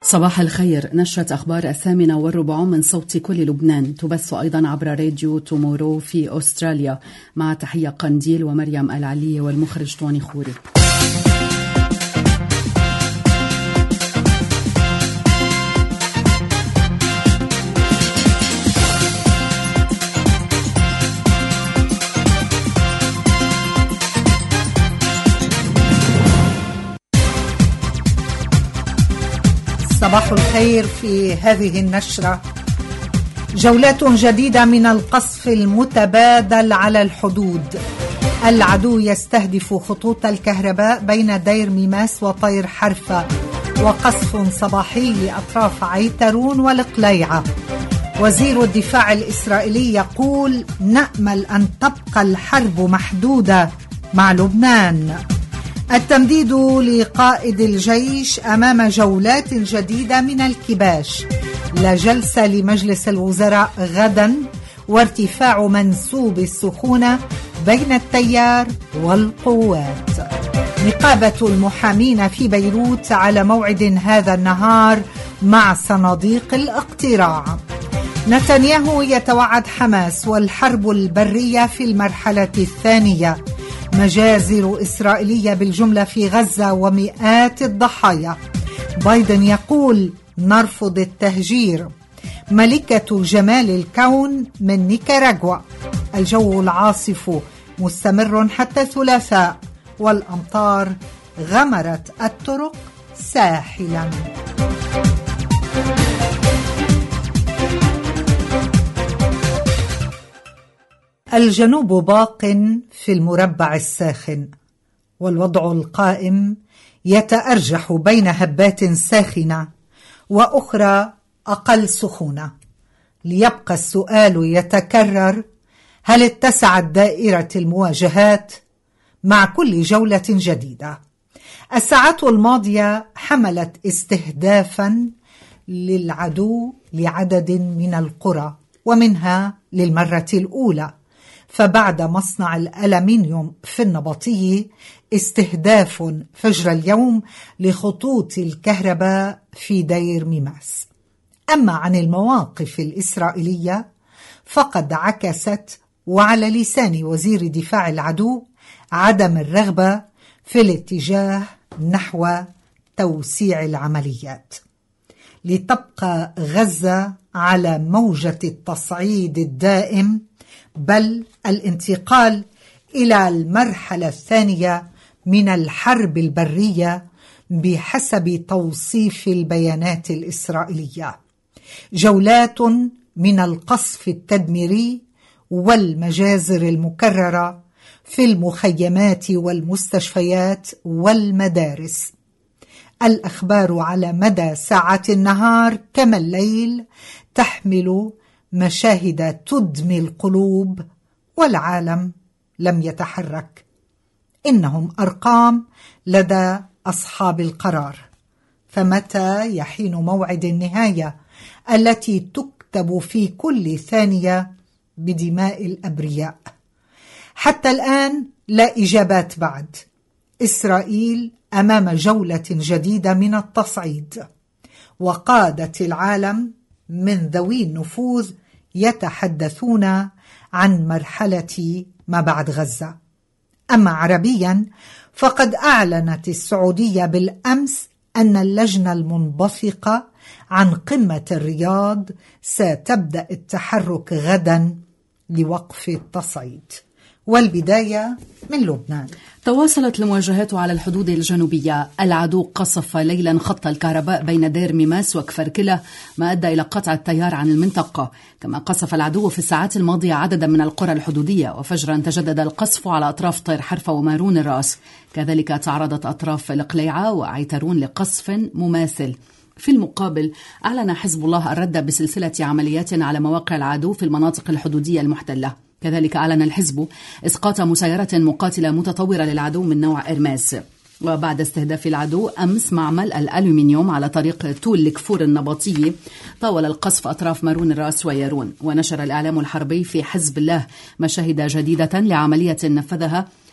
صباح الخير. نشرة أخبار 8:15 من صوت كل لبنان تبث أيضا عبر راديو تومورو في أستراليا. مع تحية قنديل ومريم العلي والمخرج طوني خوري. صباح الخير. في هذه النشرة جولات جديدة من القصف المتبادل على الحدود. العدو يستهدف خطوط الكهرباء بين دير ميماس وطير حرفة، وقصف صباحي لأطراف عيترون والقليعة. وزير الدفاع الإسرائيلي يقول: نأمل أن تبقى الحرب محدودة مع لبنان. التمديد لقائد الجيش أمام جولات جديدة من الكباش. لا جلسة لمجلس الوزراء غدا، وارتفاع منسوب السخونة بين التيار والقوات. نقابة المحامين في بيروت على موعد هذا النهار مع صناديق الاقتراع. نتنياهو يتوعد حماس والحرب البرية في المرحلة الثانية. مجازر إسرائيلية بالجملة في غزة ومئات الضحايا. بايدن يقول: نرفض التهجير. ملكة جمال الكون من نيكاراغوا. الجو العاصف مستمر حتى الثلاثاء، والأمطار غمرت الطرق ساحلا. الجنوب باق في المربع الساخن، والوضع القائم يتأرجح بين هبات ساخنة وأخرى أقل سخونة. ليبقى السؤال يتكرر: هل اتسعت دائرة المواجهات مع كل جولة جديدة؟ الساعات الماضية حملت استهدافا للعدو لعدد من القرى، ومنها للمرة الأولى. فبعد مصنع الألمنيوم في النبطية استهداف فجر اليوم لخطوط الكهرباء في دير ميماس. أما عن المواقف الإسرائيلية فقد عكست، وعلى لسان وزير دفاع العدو، عدم الرغبة في الاتجاه نحو توسيع العمليات. لتبقى غزة على موجة التصعيد الدائم، بل الانتقال إلى المرحلة الثانية من الحرب البرية بحسب توصيف البيانات الإسرائيلية. جولات من القصف التدميري والمجازر المكررة في المخيمات والمستشفيات والمدارس. الأخبار على مدى ساعات النهار كما الليل تحمل مشاهد تدمي القلوب، والعالم لم يتحرك. إنهم أرقام لدى أصحاب القرار، فمتى يحين موعد النهاية التي تكتب في كل ثانية بدماء الأبرياء؟ حتى الآن لا إجابات بعد. إسرائيل أمام جولة جديدة من التصعيد، وقادة العالم من ذوي النفوذ يتحدثون عن مرحلة ما بعد غزة. أما عربيا فقد أعلنت السعودية بالأمس أن اللجنة المنبثقة عن قمة الرياض ستبدأ التحرك غدا لوقف التصعيد. والبداية من لبنان. تواصلت المواجهات على الحدود الجنوبية. العدو قصف ليلا خط الكهرباء بين دير ميماس وكفركلة، ما أدى إلى قطع التيار عن المنطقة. كما قصف العدو في الساعات الماضية عددا من القرى الحدودية، وفجرا تجدد القصف على أطراف طير حرفة ومارون الرأس. كذلك تعرضت أطراف القليعة وعيترون لقصف مماثل. في المقابل أعلن حزب الله الرد بسلسلة عمليات على مواقع العدو في المناطق الحدودية المحتلة. كذلك أعلن الحزب إسقاط مسيرة مقاتلة متطورة للعدو من نوع إرماس. وبعد استهداف العدو أمس معمل الألومنيوم على طريق تول لكفور النبطية، طاول القصف أطراف مارون الرأس ويارون. ونشر الإعلام الحربي في حزب الله مشاهد جديدة لعملية نفذها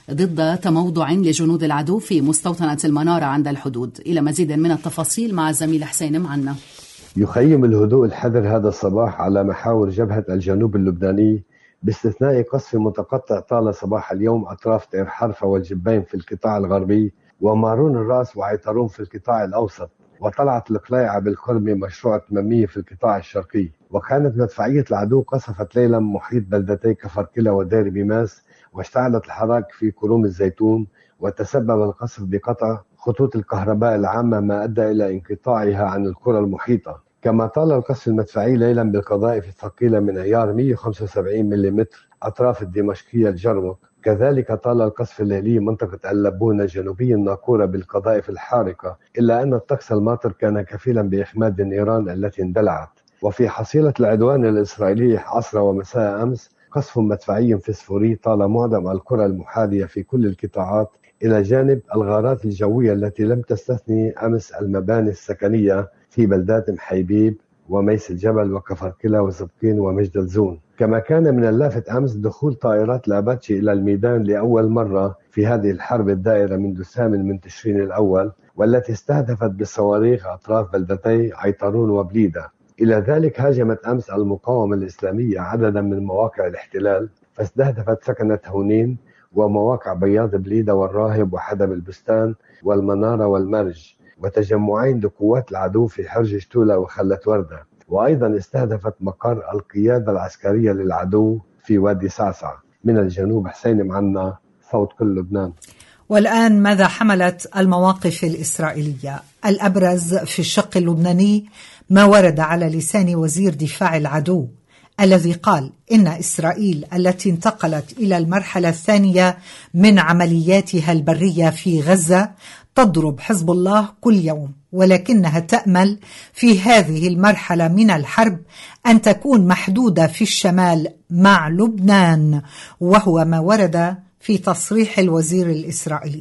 ضد تموضع لجنود العدو في مستوطنة المنارة عند الحدود. إلى مزيد من التفاصيل مع الزميل حسين معنا. يخيم الهدوء الحذر هذا الصباح على محاور جبهة الجنوب اللبناني باستثناء قصف متقطع طال صباح اليوم أطراف طير حرفة والجبين في القطاع الغربي ومارون الرأس وعيطرون في القطاع الأوسط، وطلعت القليعة بالكرمي مشروع 800 في القطاع الشرقي. وكانت مدفعية العدو قصفت ليلا محيط بلدتي كفركلة ودير بيماس، واشتعلت الحراك في كروم الزيتون، وتسبب القصف بقطع خطوط الكهرباء العامة ما أدى إلى انقطاعها عن القرى المحيطة. كما طال القصف المدفعي ليلا بالقذائف الثقيلة من عيار 175 ملم أطراف الدمشقية الجرمق. كذلك طال القصف الليلي منطقة اللبونة جنوبي الناقورة بالقذائف الحارقة، إلا أن الطقس الماطر كان كفيلا بإخماد النيران التي اندلعت. وفي حصيلة العدوان الإسرائيلي عصر ومساء أمس قصف مدفعي فسفوري طال معظم القرى المحاذية في كل القطاعات، إلى جانب الغارات الجوية التي لم تستثني أمس المباني السكنية في بلدات محيبيب وميس الجبل وكفركلة وزبقين ومجدلزون. كما كان من اللافت أمس دخول طائرات الأباتشي إلى الميدان لأول مرة في هذه الحرب الدائرة منذ 8 من تشرين الأول، والتي استهدفت بالصواريخ أطراف بلدتي عيطرون وبليدة. إلى ذلك هاجمت أمس المقاومة الإسلامية عددا من مواقع الاحتلال، فاستهدفت سكنة هونين ومواقع بياض بليدة والراهب وحدب البستان والمنارة والمرج، وتجمعين لقوات العدو في حرج شتولة وخلة وردة. وأيضا استهدفت مقر القيادة العسكرية للعدو في وادي صعصع. من الجنوب حسين معنا، صوت كل لبنان. والآن ماذا حملت المواقف الإسرائيلية؟ الأبرز في الشق اللبناني ما ورد على لسان وزير دفاع العدو الذي قال إن إسرائيل التي انتقلت إلى المرحلة الثانية من عملياتها البرية في غزة تضرب حزب الله كل يوم، ولكنها تأمل في هذه المرحلة من الحرب أن تكون محدودة في الشمال مع لبنان، وهو ما ورد في تصريح الوزير الإسرائيلي.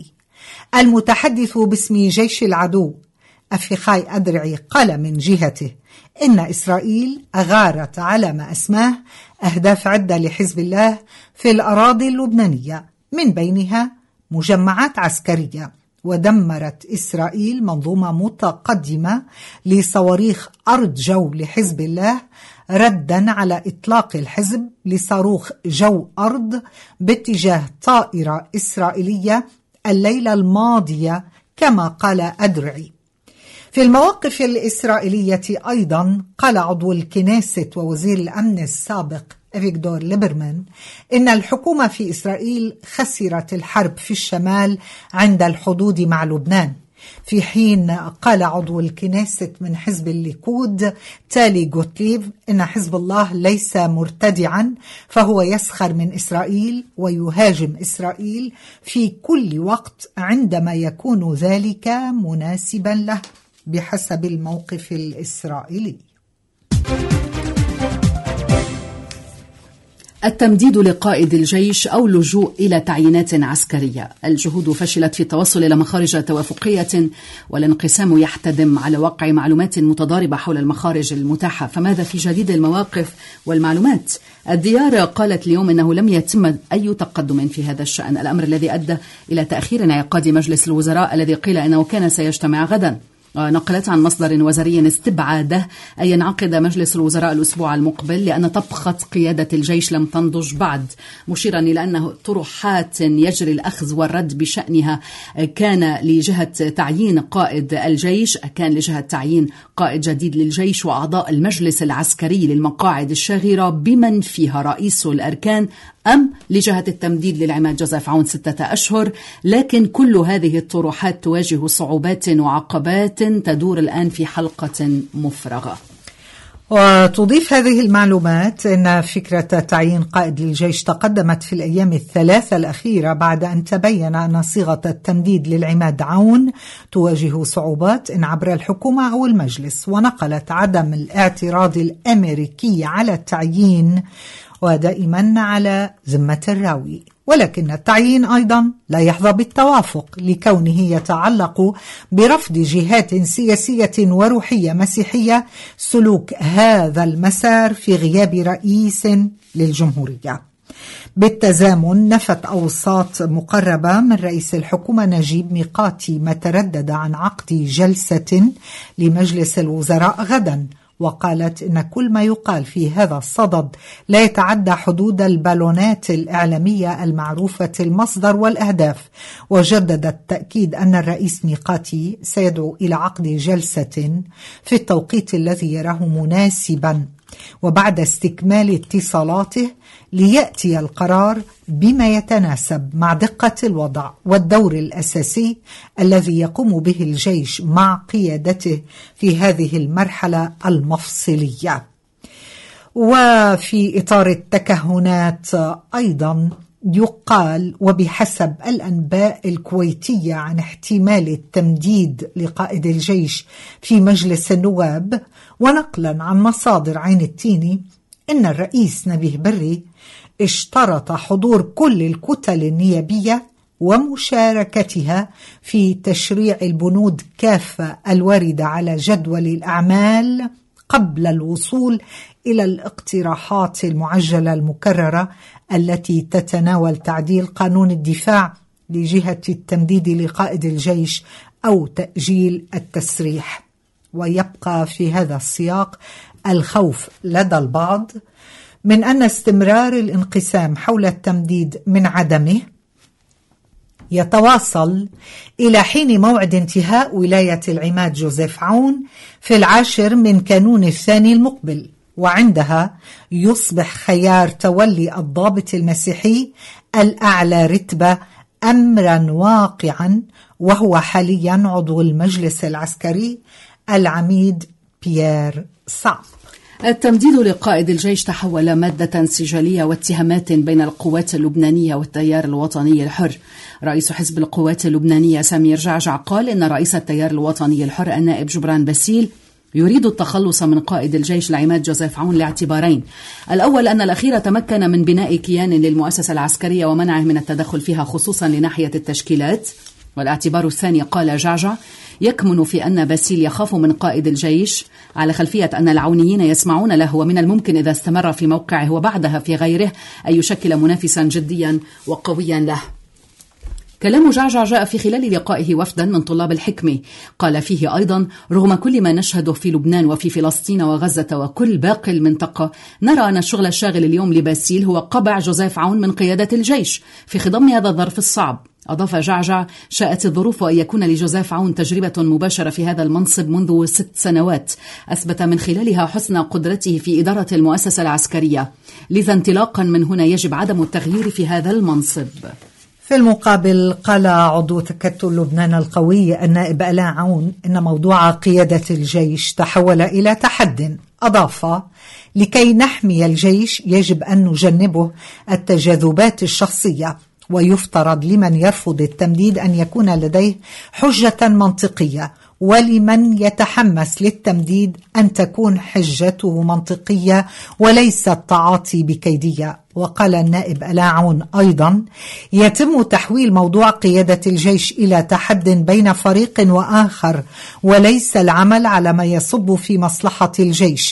المتحدث باسم جيش العدو أفيخاي أدرعي قال من جهته إن إسرائيل أغارت على ما أسماه أهداف عدة لحزب الله في الأراضي اللبنانية، من بينها مجمعات عسكرية، ودمرت إسرائيل منظومة متقدمة لصواريخ أرض جو لحزب الله ردا على إطلاق الحزب لصاروخ جو أرض باتجاه طائرة إسرائيلية الليلة الماضية كما قال أدرعي. في المواقف الإسرائيلية أيضا قال عضو الكنيست ووزير الأمن السابق أفيغدور ليبرمان إن الحكومة في إسرائيل خسرت الحرب في الشمال عند الحدود مع لبنان، في حين قال عضو الكنيست من حزب الليكود تالي جوتليف إن حزب الله ليس مرتدعا، فهو يسخر من إسرائيل ويهاجم إسرائيل في كل وقت عندما يكون ذلك مناسبا له بحسب الموقف الإسرائيلي. التمديد لقائد الجيش أو اللجوء إلى تعيينات عسكرية. الجهود فشلت في التوصل إلى مخارج توافقية، والانقسام يحتدم على وقع معلومات متضاربة حول المخارج المتاحة. فماذا في جديد المواقف والمعلومات؟ الديار قالت اليوم أنه لم يتم أي تقدم في هذا الشأن، الأمر الذي أدى إلى تأخير انعقاد مجلس الوزراء الذي قيل أنه كان سيجتمع غدا. نقلت عن مصدر وزاري استبعاده أن ينعقد مجلس الوزراء الأسبوع المقبل لأن طبخة قيادة الجيش لم تنضج بعد، مشيرا إلى أنه طروحات يجري الأخذ والرد بشأنها كان لجهة تعيين قائد الجيش، كان لجهة تعيين قائد جديد للجيش وأعضاء المجلس العسكري للمقاعد الشاغرة بمن فيها رئيس الأركان، أم لجهة التمديد للعماد جوزيف عون 6 أشهر. لكن كل هذه الطروحات تواجه صعوبات وعقبات تدور الآن في حلقة مفرغة. وتضيف هذه المعلومات أن فكرة تعيين قائد للجيش تقدمت في الأيام الثلاثة الأخيرة بعد أن تبين أن صيغة التمديد للعماد عون تواجه صعوبات إن عبر الحكومة أو المجلس، ونقلت عدم الاعتراض الأمريكي على التعيين ودائما على ذمة الراوي. ولكن التعيين أيضا لا يحظى بالتوافق لكونه يتعلق برفض جهات سياسية وروحية مسيحية سلوك هذا المسار في غياب رئيس للجمهورية. بالتزامن نفت أوساط مقربة من رئيس الحكومة نجيب ميقاتي ما تردد عن عقد جلسة لمجلس الوزراء غدا، وقالت إن كل ما يقال في هذا الصدد لا يتعدى حدود البالونات الإعلامية المعروفة المصدر والأهداف، وجددت تأكيد أن الرئيس ميقاتي سيدعو إلى عقد جلسة في التوقيت الذي يراه مناسبا وبعد استكمال اتصالاته ليأتي القرار بما يتناسب مع دقة الوضع والدور الأساسي الذي يقوم به الجيش مع قيادته في هذه المرحلة المفصلية. وفي إطار التكهنات أيضا يقال وبحسب الأنباء الكويتية عن احتمال التمديد لقائد الجيش في مجلس النواب، ونقلا عن مصادر عين التيني إن الرئيس نبيه بري اشترط حضور كل الكتل النيابية ومشاركتها في تشريع البنود كافة الواردة على جدول الأعمال قبل الوصول إلى الاقتراحات المعجلة المكررة التي تتناول تعديل قانون الدفاع لجهة التمديد لقائد الجيش أو تأجيل التسريح. ويبقى في هذا السياق الخوف لدى البعض من أن استمرار الانقسام حول التمديد من عدمه يتواصل إلى حين موعد انتهاء ولاية العماد جوزيف عون في 10 من كانون الثاني المقبل، وعندها يصبح خيار تولي الضابط المسيحي الأعلى رتبة أمرا واقعا، وهو حاليا عضو المجلس العسكري العميد بيير صعب. التمديد لقائد الجيش تحول مادة سجالية واتهامات بين القوات اللبنانية والتيار الوطني الحر. رئيس حزب القوات اللبنانية سمير جعجع قال إن رئيس التيار الوطني الحر النائب جبران باسيل يريد التخلص من قائد الجيش العماد جوزيف عون لاعتبارين: الأول أن الأخير تمكن من بناء كيان للمؤسسة العسكرية ومنعه من التدخل فيها خصوصا لناحية التشكيلات، والاعتبار الثاني قال جعجع يكمن في أن باسيل يخاف من قائد الجيش على خلفية أن العونيين يسمعون له، ومن الممكن إذا استمر في موقعه وبعدها في غيره أن يشكل منافسا جديا وقويا له. كلام جعجع جاء في خلال لقائه وفدا من طلاب الحكمة، قال فيه أيضا: رغم كل ما نشهده في لبنان وفي فلسطين وغزة وكل باقي المنطقة، نرى أن الشغل الشاغل اليوم لباسيل هو قبع جوزيف عون من قيادة الجيش في خضم هذا الظرف الصعب. أضاف جعجع: شاءت الظروف أن يكون لجوزيف عون تجربة مباشرة في هذا المنصب منذ 6 سنوات أثبت من خلالها حسن قدرته في إدارة المؤسسة العسكرية، لذا انطلاقا من هنا يجب عدم التغيير في هذا المنصب. في المقابل قال عضو تكتل لبنان القوي النائب آلاء عون إن موضوع قيادة الجيش تحول إلى تحد. أضاف: لكي نحمي الجيش يجب أن نجنبه التجاذبات الشخصية، ويفترض لمن يرفض التمديد أن يكون لديه حجة منطقية، ولمن يتحمس للتمديد أن تكون حجته منطقية وليس التعاطي بكيدية. وقال النائب آلاء عون أيضا: يتم تحويل موضوع قيادة الجيش إلى تحد بين فريق وآخر، وليس العمل على ما يصب في مصلحة الجيش.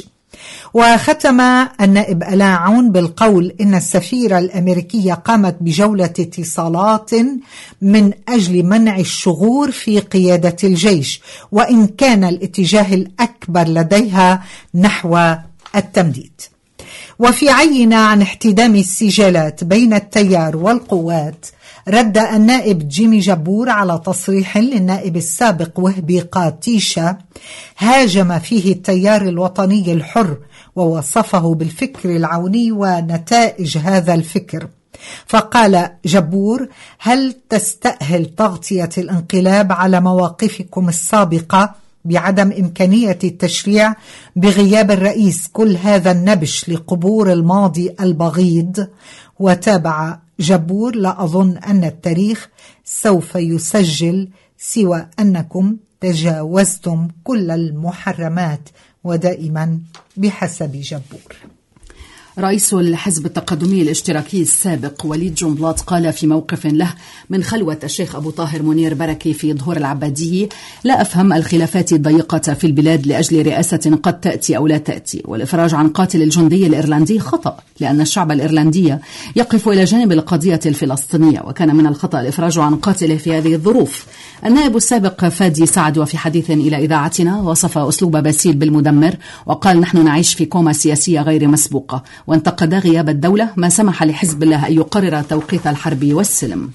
وختم النائب آلاء عون بالقول إن السفيرة الأمريكية قامت بجولة اتصالات من أجل منع الشغور في قيادة الجيش، وإن كان الاتجاه الأكبر لديها نحو التمديد. وفي عينة عن احتدام السجالات بين التيار والقوات، رد النائب جيمي جبور على تصريح للنائب السابق وهبي قاتيشة هاجم فيه التيار الوطني الحر ووصفه بالفكر العوني ونتائج هذا الفكر. فقال جبور: هل تستأهل تغطية الانقلاب على مواقفكم السابقة بعدم إمكانية التشريع بغياب الرئيس كل هذا النبش لقبور الماضي البغيض؟ وتابع جبور: لا أظن أن التاريخ سوف يسجل سوى أنكم تجاوزتم كل المحرمات، ودائما بحسب جبور. رئيس الحزب التقدمي الاشتراكي السابق وليد جنبلاط قال في موقف له من خلوة الشيخ أبو طاهر منير بركي في ظهور العبادية: لا أفهم الخلافات الضيقة في البلاد لأجل رئاسة قد تأتي أو لا تأتي، والإفراج عن قاتل الجندي الإيرلندي خطأ، لأن الشعب الإيرلندي يقف إلى جانب القضية الفلسطينية، وكان من الخطأ الإفراج عن قاتله في هذه الظروف. النائب السابق فادي سعد وفي حديث إلى إذاعتنا وصف أسلوب باسيل بالمدمر، وقال: نحن نعيش في كومة سياسية غير مسبوقة، وانتقد غياب الدولة ما سمح لحزب الله أن يقرر توقيت الحرب والسلم.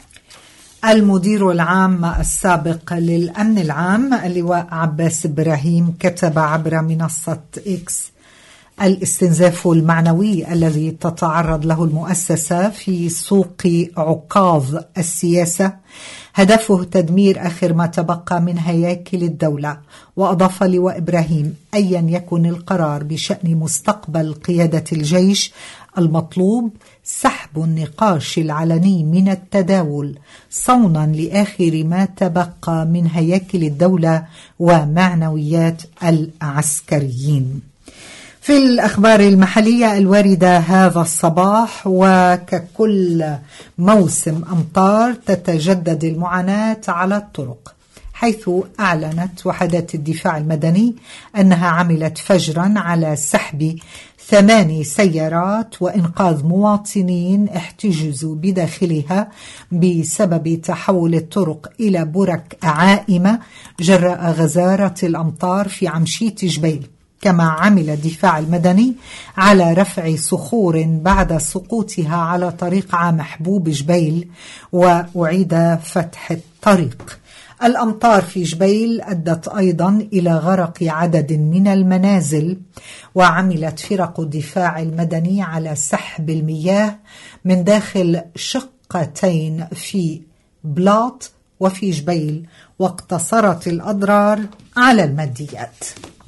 المدير العام السابق للأمن العام اللواء عباس إبراهيم كتب عبر منصة إكس: الاستنزاف المعنوي الذي تتعرض له المؤسسة في سوق عكاظ السياسة هدفه تدمير آخر ما تبقى من هياكل الدولة. وأضاف لواء إبراهيم: أيا يكن القرار بشأن مستقبل قيادة الجيش، المطلوب سحب النقاش العلني من التداول صونا لآخر ما تبقى من هياكل الدولة ومعنويات العسكريين. في الأخبار المحلية الواردة هذا الصباح، وككل موسم أمطار تتجدد المعاناة على الطرق، حيث أعلنت وحدات الدفاع المدني أنها عملت فجرا على سحب 8 سيارات وإنقاذ مواطنين احتجزوا بداخلها بسبب تحول الطرق إلى برك عائمة جراء غزارة الأمطار في عمشية جبيل. كما عمل الدفاع المدني على رفع صخور بعد سقوطها على طريق عام حبوب جبيل، وأعيد فتح الطريق. الأمطار في جبيل أدت أيضا إلى غرق عدد من المنازل، وعملت فرق الدفاع المدني على سحب المياه من داخل شقتين في بلاط وفي جبيل، واقتصرت الأضرار على الماديات.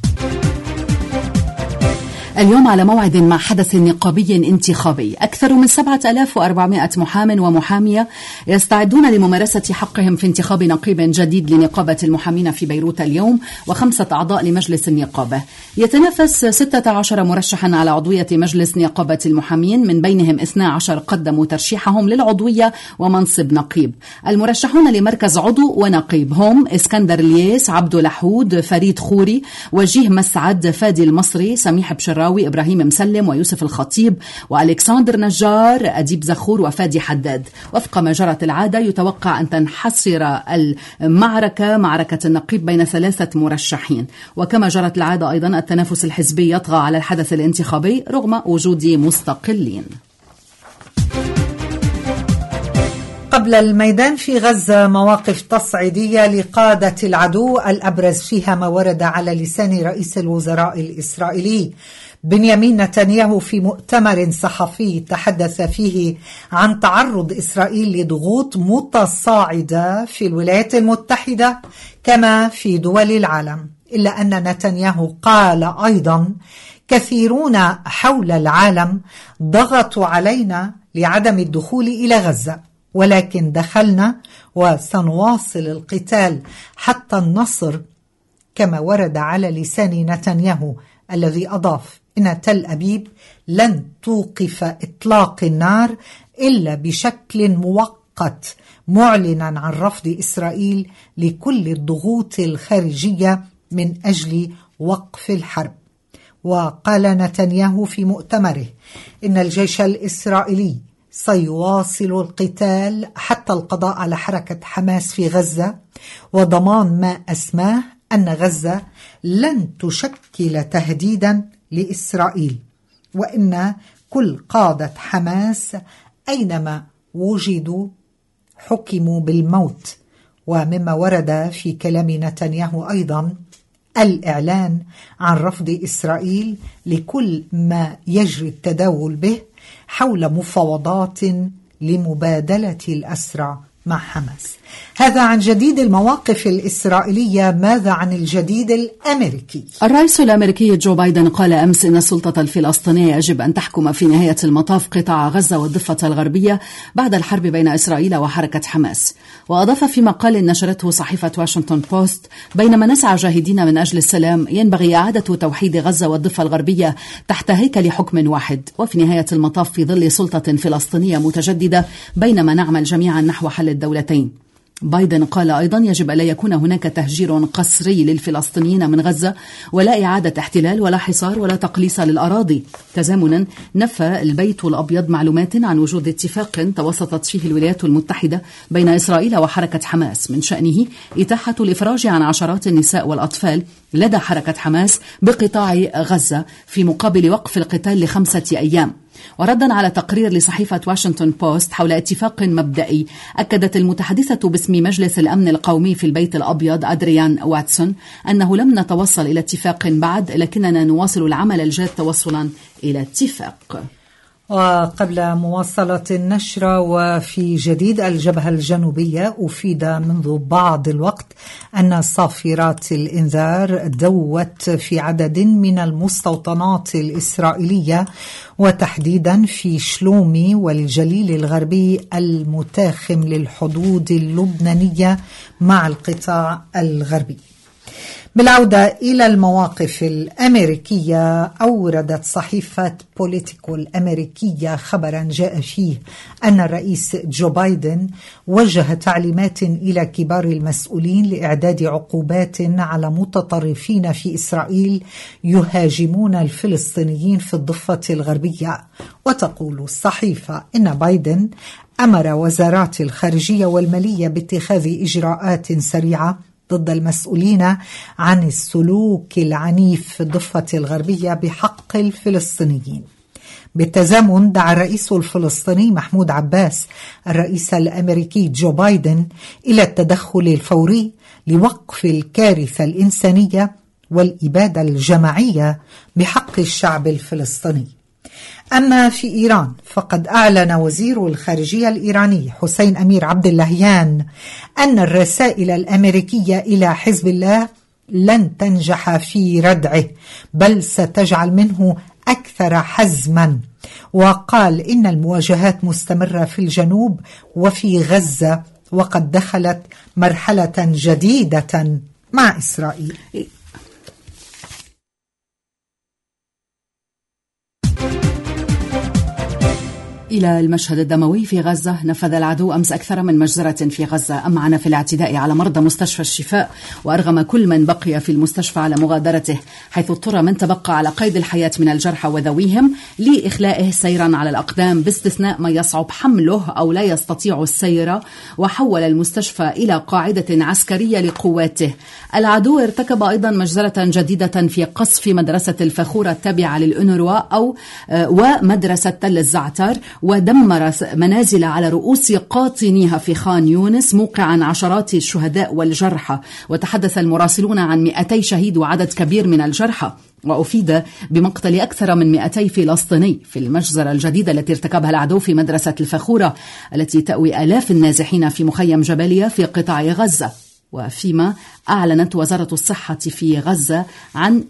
اليوم على موعد مع حدث نقابي انتخابي، أكثر من 7400 محام ومحامية يستعدون لممارسة حقهم في انتخاب نقيب جديد لنقابة المحامين في بيروت اليوم، و5 أعضاء لمجلس النقابة. يتنافس 16 مرشحا على عضوية مجلس نقابة المحامين، من بينهم 12 قدموا ترشيحهم للعضوية ومنصب نقيب. المرشحون لمركز عضو ونقيب هم اسكندر الياس، عبدو لحود، فريد خوري، وجيه مسعد، فادي المصري، سميح بشراوي، إبراهيم مسلم، ويوسف الخطيب، وألكسندر نجار، أديب زخور، وفادي حداد. وفق ما جرت العادة يتوقع أن تنحصر معركة النقيب بين 3 مرشحين. وكما جرت العادة أيضا التنافس الحزبي يطغى على الحدث الانتخابي رغم وجود مستقلين. قبل الميدان في غزة مواقف تصعيدية لقادة العدو، الأبرز فيها ما ورد على لسان رئيس الوزراء الإسرائيلي بنيامين نتنياهو في مؤتمر صحفي تحدث فيه عن تعرض إسرائيل لضغوط متصاعدة في الولايات المتحدة كما في دول العالم. إلا أن نتنياهو قال أيضا: كثيرون حول العالم ضغطوا علينا لعدم الدخول إلى غزة، ولكن دخلنا وسنواصل القتال حتى النصر. كما ورد على لسان نتنياهو الذي أضاف إن تل أبيب لن توقف إطلاق النار إلا بشكل مؤقت، معلنا عن رفض إسرائيل لكل الضغوط الخارجية من أجل وقف الحرب. وقال نتنياهو في مؤتمره إن الجيش الإسرائيلي سيواصل القتال حتى القضاء على حركة حماس في غزة، وضمان ما أسماه أن غزة لن تشكل تهديدا لإسرائيل، وإن كل قادة حماس أينما وجدوا حكموا بالموت. ومما ورد في كلام نتنياهو أيضا الإعلان عن رفض إسرائيل لكل ما يجري التداول به حول مفاوضات لمبادلة الأسرى مع حماس. هذا عن جديد المواقف الإسرائيلية. ماذا عن الجديد الأمريكي؟ الرئيس الأمريكي جو بايدن قال أمس إن السلطة الفلسطينية يجب أن تحكم في نهاية المطاف قطاع غزة والضفة الغربية بعد الحرب بين إسرائيل وحركة حماس. وأضاف في مقال نشرته صحيفة واشنطن بوست: بينما نسعى جاهدين من أجل السلام، ينبغي إعادة توحيد غزة والضفة الغربية تحت هيكل حكم واحد، وفي نهاية المطاف في ظل سلطة فلسطينية متجددة، بينما نعمل جميعا نحو حل الدولتين. بايدن قال أيضا: يجب ألا يكون هناك تهجير قسري للفلسطينيين من غزة، ولا إعادة احتلال ولا حصار ولا تقليص للأراضي. تزامنا نفى البيت الأبيض معلومات عن وجود اتفاق توسطت فيه الولايات المتحدة بين إسرائيل وحركة حماس من شأنه إتاحة الإفراج عن عشرات النساء والأطفال لدى حركة حماس بقطاع غزة في مقابل وقف القتال ل5 أيام. وردا على تقرير لصحيفة واشنطن بوست حول اتفاق مبدئي، أكدت المتحدثة باسم مجلس الأمن القومي في البيت الأبيض أدريان واتسون أنه لم نتوصل إلى اتفاق بعد، لكننا نواصل العمل الجاد توصلا إلى اتفاق. وقبل مواصلة النشرة وفي جديد الجبهة الجنوبية، أفيد منذ بعض الوقت أن صافرات الإنذار دوت في عدد من المستوطنات الإسرائيلية، وتحديدا في شلومي والجليل الغربي المتاخم للحدود اللبنانية مع القطاع الغربي. بالعودة إلى المواقف الأمريكية، أوردت صحيفة بوليتيكو الأمريكية خبرا جاء فيه أن الرئيس جو بايدن وجه تعليمات إلى كبار المسؤولين لإعداد عقوبات على متطرفين في إسرائيل يهاجمون الفلسطينيين في الضفة الغربية. وتقول الصحيفة إن بايدن أمر وزارات الخارجية والمالية باتخاذ إجراءات سريعة ضد المسؤولين عن السلوك العنيف في الضفة الغربية بحق الفلسطينيين. بالتزامن دعا الرئيس الفلسطيني محمود عباس الرئيس الأمريكي جو بايدن إلى التدخل الفوري لوقف الكارثة الإنسانية والإبادة الجماعية بحق الشعب الفلسطيني. أما في إيران، فقد أعلن وزير الخارجية الإيراني حسين أمير عبد اللهيان أن الرسائل الأمريكية إلى حزب الله لن تنجح في ردعه، بل ستجعل منه أكثر حزما. وقال إن المواجهات مستمرة في الجنوب وفي غزة، وقد دخلت مرحلة جديدة مع إسرائيل. إلى المشهد الدموي في غزة. نفذ العدو أمس أكثر من مجزرة في غزة، أمعن في الاعتداء على مرضى مستشفى الشفاء، وأرغم كل من بقي في المستشفى على مغادرته، حيث اضطر من تبقى على قيد الحياة من الجرحى وذويهم لإخلائه سيرا على الأقدام، باستثناء من يصعب حمله أو لا يستطيع السير، وحول المستشفى إلى قاعدة عسكرية لقواته. العدو ارتكب أيضا مجزرة جديدة في قصف مدرسة الفخورة التابعة للأونروا ومدرسة تل الزعتر، ودمر منازل على رؤوس قاطنيها في خان يونس، موقعا عشرات الشهداء والجرحى. وتحدث المراسلون عن 200 شهيد وعدد كبير من الجرحى. وأفيد بمقتل أكثر من 200 فلسطيني في المجزرة الجديدة التي ارتكبها العدو في مدرسة الفخورة التي تأوي آلاف النازحين في مخيم جباليا في قطاع غزة. وفيما أعلنت وزارة الصحة في غزة عن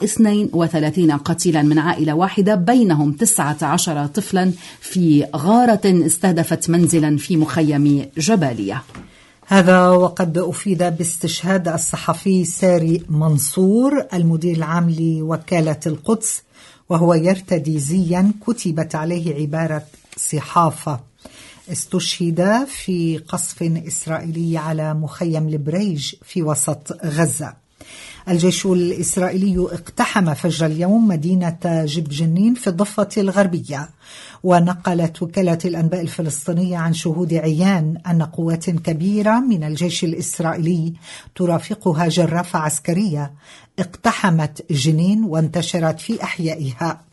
32 قتيلا من عائلة واحدة، بينهم 19 طفلا في غارة استهدفت منزلا في مخيم جباليا. هذا وقد أفيد باستشهاد الصحفي ساري منصور المدير العام لوكالة القدس، وهو يرتدي زيا كتبت عليه عبارة صحافة. استشهد في قصف إسرائيلي على مخيم البريج في وسط غزة. الجيش الإسرائيلي اقتحم فجر اليوم مدينة جب جنين في الضفة الغربية. ونقلت وكالة الأنباء الفلسطينية عن شهود عيان أن قوات كبيرة من الجيش الإسرائيلي ترافقها جرافة عسكرية اقتحمت جنين وانتشرت في أحيائها.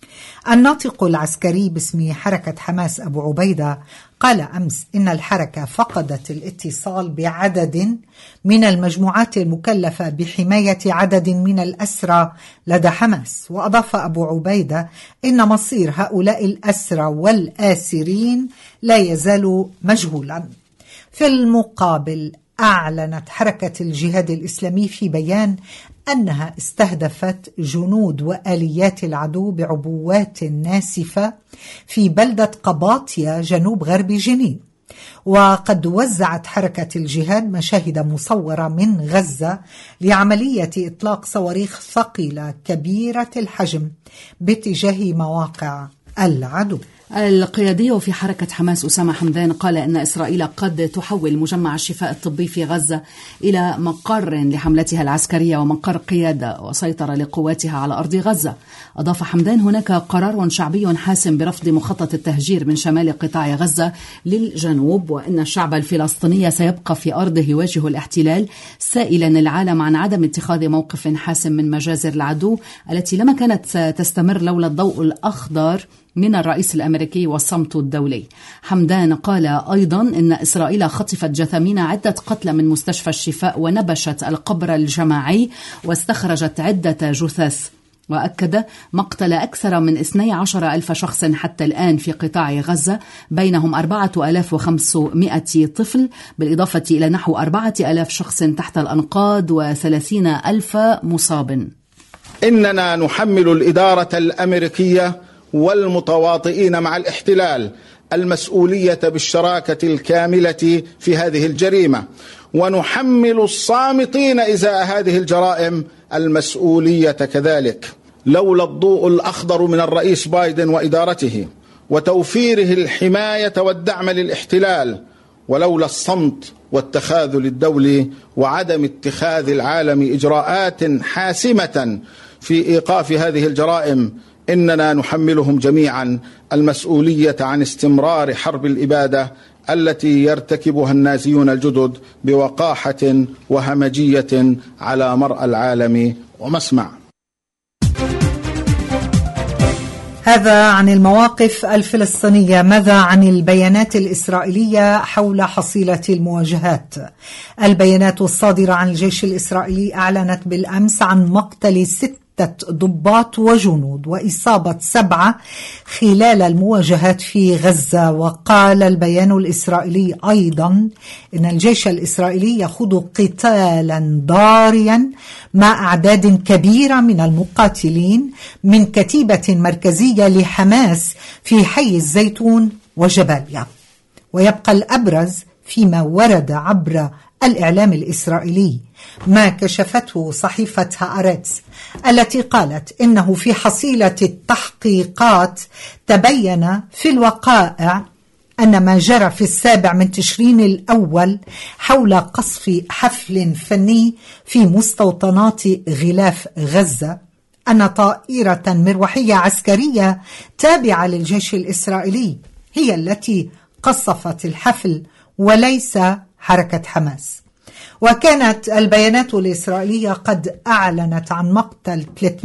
الناطق العسكري باسم حركة حماس أبو عبيدة قال أمس إن الحركة فقدت الاتصال بعدد من المجموعات المكلفة بحماية عدد من الأسرى لدى حماس. وأضاف أبو عبيدة إن مصير هؤلاء الأسرى والآسرين لا يزال مجهولا. في المقابل أعلنت حركة الجهاد الإسلامي في بيان أنها استهدفت جنود وآليات العدو بعبوات ناسفة في بلدة قباطية جنوب غرب جنين. وقد وزعت حركة الجهاد مشاهد مصورة من غزة لعملية إطلاق صواريخ ثقيلة كبيرة الحجم باتجاه مواقع العدو. القيادي في حركة حماس أسامة حمدان قال إن إسرائيل قد تحول مجمع الشفاء الطبي في غزة إلى مقر لحملتها العسكرية ومقر قيادة وسيطرة لقواتها على أرض غزة. أضاف حمدان: هناك قرار شعبي حاسم برفض مخطط التهجير من شمال قطاع غزة للجنوب، وإن الشعب الفلسطيني سيبقى في أرضه يواجه الاحتلال، سائلا العالم عن عدم اتخاذ موقف حاسم من مجازر العدو التي لما كانت تستمر لولا الضوء الأخضر من الرئيس الأمريكي والصمت الدولي. حمدان قال أيضا إن إسرائيل خطفت جثامين عدة قتلى من مستشفى الشفاء ونبشت القبر الجماعي واستخرجت عدة جثث، وأكد مقتل أكثر من 12,000 شخص حتى الآن في قطاع غزة، بينهم 4,500 طفل، بالإضافة إلى نحو 4,000 شخص تحت الأنقاض و30,000 مصاب. إننا نحمل الإدارة الأمريكية والمتواطئين مع الاحتلال المسؤولية بالشراكة الكاملة في هذه الجريمة، ونحمل الصامتين إزاء هذه الجرائم المسؤولية كذلك. لولا الضوء الأخضر من الرئيس بايدن وإدارته وتوفيره الحماية والدعم للاحتلال، ولولا الصمت والتخاذل الدولي وعدم اتخاذ العالم إجراءات حاسمة في إيقاف هذه الجرائم، إننا نحملهم جميعا المسؤولية عن استمرار حرب الإبادة التي يرتكبها النازيون الجدد بوقاحة وهمجية على مرأى العالم ومسمع. هذا عن المواقف الفلسطينية. ماذا عن البيانات الإسرائيلية حول حصيلة المواجهات؟ البيانات الصادرة عن الجيش الإسرائيلي أعلنت بالأمس عن مقتل 6 ضباط وجنود وإصابة 7 خلال المواجهات في غزة. وقال البيان الإسرائيلي أيضا إن الجيش الإسرائيلي يخوض قتالا ضاريا مع أعداد كبيرة من المقاتلين من كتيبة مركزية لحماس في حي الزيتون وجباليا. ويبقى الأبرز فيما ورد عبر الإعلام الإسرائيلي ما كشفته صحيفة هآرتز التي قالت إنه في حصيلة التحقيقات تبين في الوقائع أن ما جرى في 7 تشرين الأول حول قصف حفل فني في مستوطنات غلاف غزة أن طائرة مروحية عسكرية تابعة للجيش الإسرائيلي هي التي قصفت الحفل وليس حركة حماس. وكانت البيانات الإسرائيلية قد أعلنت عن مقتل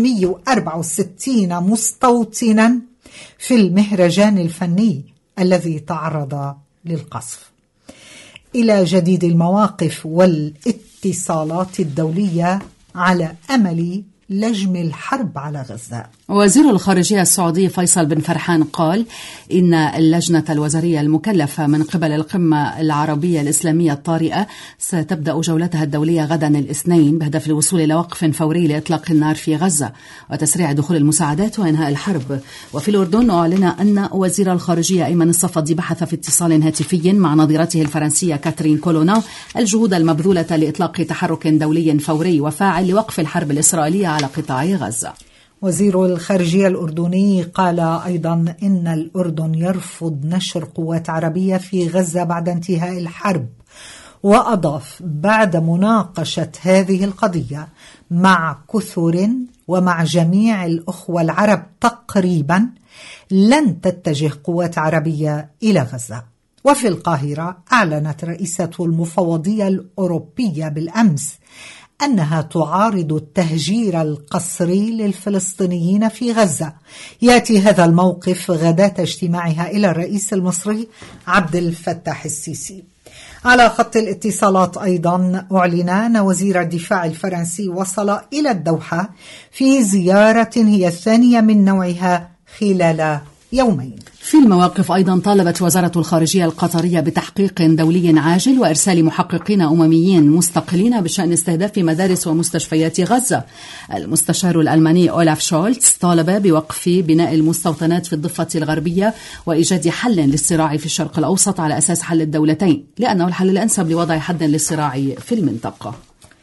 364 مستوطنا في المهرجان الفني الذي تعرض للقصف. إلى جديد المواقف والاتصالات الدولية على أمل لجم الحرب على غزة. وزير الخارجية السعودي فيصل بن فرحان قال إن اللجنة الوزارية المكلفة من قبل القمة العربية الإسلامية الطارئة ستبدأ جولتها الدولية غدا الاثنين بهدف الوصول إلى وقف فوري لإطلاق النار في غزة وتسريع دخول المساعدات وإنهاء الحرب. وفي الأردن أعلن أن وزير الخارجية أيمن الصفدي بحث في اتصال هاتفي مع نظيرته الفرنسية كاترين كولونا الجهود المبذولة لإطلاق تحرك دولي فوري وفاعل لوقف الحرب الإسرائيلية على قطاع غزة. وزير الخارجية الأردني قال أيضا إن الأردن يرفض نشر قوات عربية في غزة بعد انتهاء الحرب. وأضاف بعد مناقشة هذه القضية مع كثر ومع جميع الأخوة العرب تقريبا لن تتجه قوات عربية إلى غزة. وفي القاهرة أعلنت رئيسة المفوضية الأوروبية بالأمس أنها تعارض التهجير القسري للفلسطينيين في غزة. يأتي هذا الموقف غداة اجتماعها إلى الرئيس المصري عبد الفتاح السيسي. على خط الاتصالات أيضا أعلن أن وزير الدفاع الفرنسي وصل إلى الدوحة في زيارة هي الثانية من نوعها خلال يومين. في المواقف أيضا طالبت وزارة الخارجية القطرية بتحقيق دولي عاجل وإرسال محققين أمميين مستقلين بشأن استهداف مدارس ومستشفيات غزة. المستشار الألماني أولاف شولتز طالب بوقف بناء المستوطنات في الضفة الغربية وإيجاد حل للصراع في الشرق الأوسط على أساس حل الدولتين، لأنه الحل الأنسب لوضع حد للصراع في المنطقة.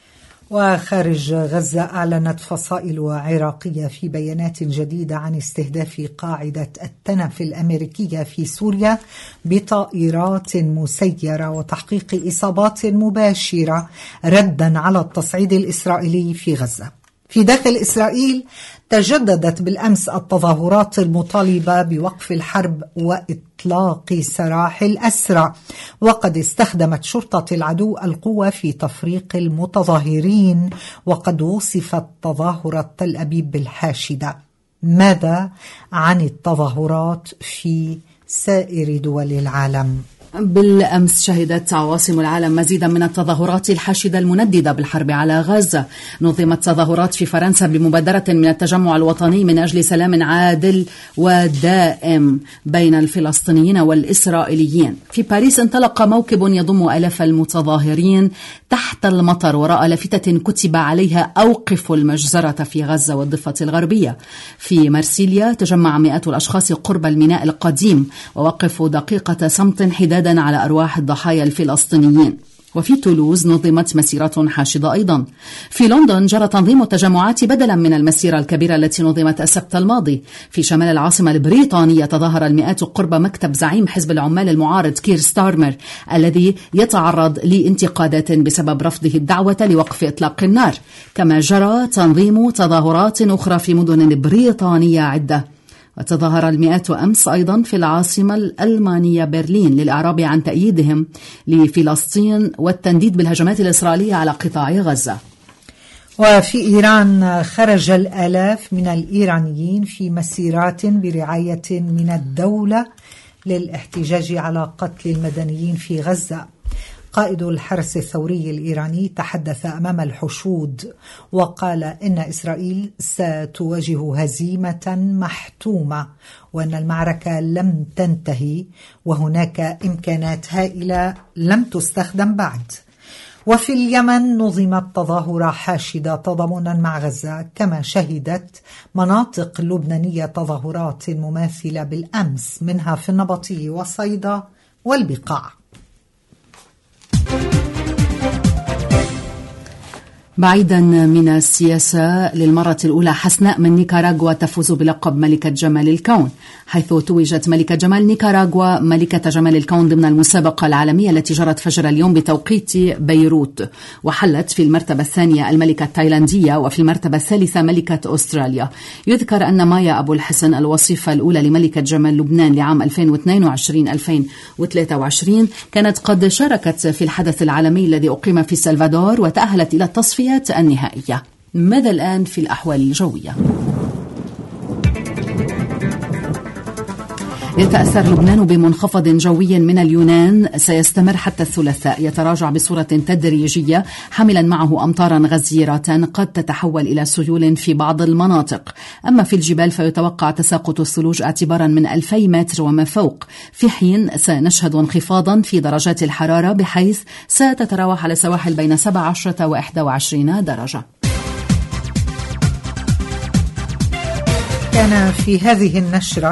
وخارج غزة أعلنت فصائل عراقية في بيانات جديدة عن استهداف قاعدة التنف الأمريكية في سوريا بطائرات مسيرة وتحقيق إصابات مباشرة ردا على التصعيد الإسرائيلي في غزة. في داخل إسرائيل تجددت بالأمس التظاهرات المطالبة بوقف الحرب وإطلاق سراح الأسرى، وقد استخدمت شرطة العدو القوة في تفريق المتظاهرين، وقد وصفت تظاهرة تل أبيب بالحاشدة. ماذا عن التظاهرات في سائر دول العالم؟ بالأمس شهدت عواصم العالم مزيدا من التظاهرات الحاشدة المنددة بالحرب على غزة. نظمت تظاهرات في فرنسا بمبادرة من التجمع الوطني من أجل سلام عادل ودائم بين الفلسطينيين والإسرائيليين. في باريس انطلق موكب يضم آلاف المتظاهرين تحت المطر وراء لافتة كتب عليها أوقفوا المجزرة في غزة والضفة الغربية. في مرسيليا تجمع مئات الأشخاص قرب الميناء القديم ووقفوا دقيقة صمت حدادا على أرواح الضحايا الفلسطينيين. وفي تولوز نظمت مسيرات حاشدة أيضا. في لندن جرى تنظيم التجمعات بدلا من المسيرة الكبيرة التي نظمت السبت الماضي. في شمال العاصمة البريطانية تظاهر المئات قرب مكتب زعيم حزب العمال المعارض كير ستارمر الذي يتعرض لانتقادات بسبب رفضه الدعوة لوقف إطلاق النار. كما جرى تنظيم تظاهرات أخرى في مدن بريطانية عدة. وتظاهر المئات أمس أيضا في العاصمة الألمانية برلين للإعراب عن تأييدهم لفلسطين والتنديد بالهجمات الإسرائيلية على قطاع غزة. وفي إيران خرج الآلاف من الإيرانيين في مسيرات برعاية من الدولة للاحتجاج على قتل المدنيين في غزة. قائد الحرس الثوري الإيراني تحدث أمام الحشود وقال إن إسرائيل ستواجه هزيمة محتومة وأن المعركة لم تنتهي وهناك إمكانات هائلة لم تستخدم بعد. وفي اليمن نظمت تظاهرة حاشدة تضامنا مع غزة، كما شهدت مناطق لبنانية تظاهرات مماثلة بالأمس منها في النبطية وصيدا والبقاع. بعيدا من السياسة، للمرة الأولى حسناء من نيكاراغوا تفوز بلقب ملكة جمال الكون، حيث توجت ملكة جمال نيكاراغوا ملكة جمال الكون ضمن المسابقة العالمية التي جرت فجر اليوم بتوقيت بيروت. وحلت في المرتبة الثانية الملكة التايلاندية وفي المرتبة الثالثة ملكة أستراليا. يذكر أن مايا أبو الحسن الوصيفة الأولى لملكة جمال لبنان لعام 2022-2023 كانت قد شاركت في الحدث العالمي الذي أقيم في السلفادور وتأهلت إلى التصفيات النهائية. ماذا الآن في الأحوال الجوية؟ يتأثر لبنان بمنخفض جوي من اليونان سيستمر حتى الثلاثاء، يتراجع بصورة تدريجية حاملا معه أمطارا غزيرة قد تتحول إلى سيول في بعض المناطق. أما في الجبال فيتوقع تساقط الثلوج اعتبارا من 2000 متر وما فوق، في حين سنشهد انخفاضا في درجات الحرارة بحيث ستتراوح على السواحل بين 17 و21 درجة. كان في هذه النشرة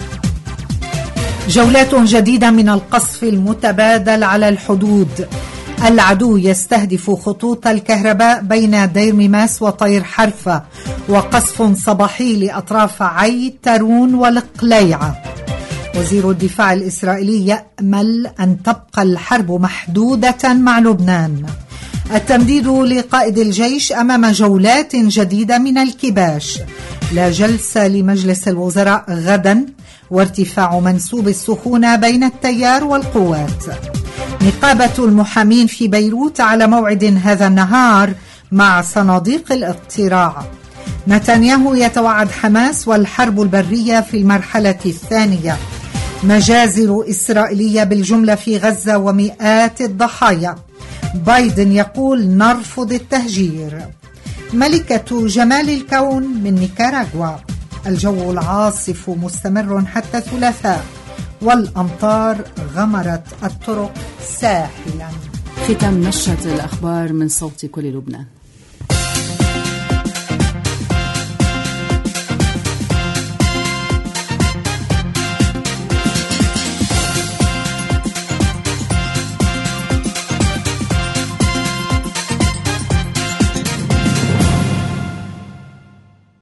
جولات جديدة من القصف المتبادل على الحدود. العدو يستهدف خطوط الكهرباء بين دير ميماس وطير حرفة، وقصف صباحي لأطراف عي ترون والقليعة. وزير الدفاع الإسرائيلي يأمل أن تبقى الحرب محدودة مع لبنان. التمديد لقائد الجيش أمام جولات جديدة من الكباش. لا جلسة لمجلس الوزراء غدا، وارتفاع منسوب السخونة بين التيار والقوات. نقابة المحامين في بيروت على موعد هذا النهار مع صناديق الاقتراع. نتنياهو يتوعد حماس والحرب البرية في المرحلة الثانية. مجازر إسرائيلية بالجملة في غزة ومئات الضحايا. بايدن يقول نرفض التهجير. ملكة جمال الكون من نيكاراغوا. الجو العاصف مستمر حتى الثلاثاء، والأمطار غمرت الطرق ساحلا. ختام نشرة الأخبار من صوت كل لبنان.